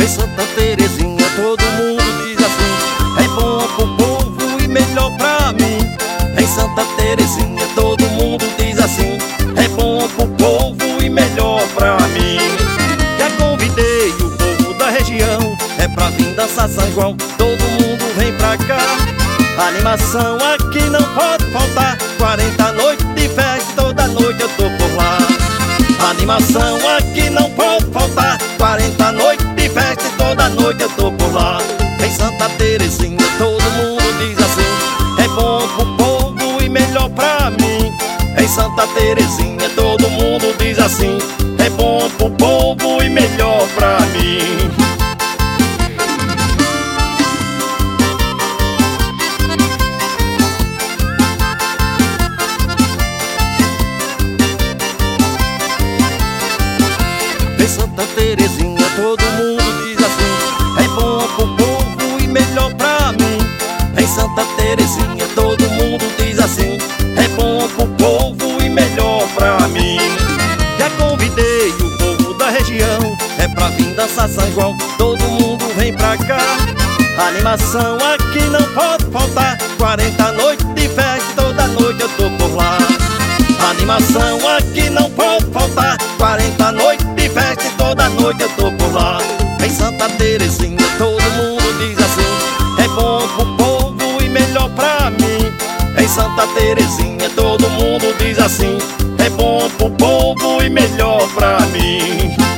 Em Santa Terezinha todo mundo diz assim: é bom pro povo e melhor pra mim. Em Santa Terezinha todo mundo diz assim: é bom pro povo e melhor pra mim. Já convidei o povo da região, é pra vir dançar São João, todo mundo vem pra cá. A animação aqui não pode faltar, 40 noites de festa, toda noite eu tô por lá. A animação aqui não pode faltar, 40 noites de festa, toda noite eu tô por lá. Em Santa Terezinha todo mundo diz assim: é bom pro povo e melhor pra mim. Em Santa Terezinha todo mundo diz assim: é bom pro povo e melhor pra mim. Em Santa Terezinha todo mundo diz assim: é bom pro povo e melhor pra mim. Em Santa Terezinha todo mundo diz assim: é bom pro povo e melhor pra mim. Já convidei o povo da região, é pra vir dançar São João, todo mundo vem pra cá. A animação aqui não pode faltar, 40 noites de festa, toda noite eu tô por lá. A animação aqui não pode faltar, 40 noites de festa, toda noite eu tô por lá. Em Santa Terezinha todo mundo diz assim: é bom pro povo e melhor pra mim. Em Santa Terezinha todo mundo diz assim: é bom pro povo e melhor pra mim.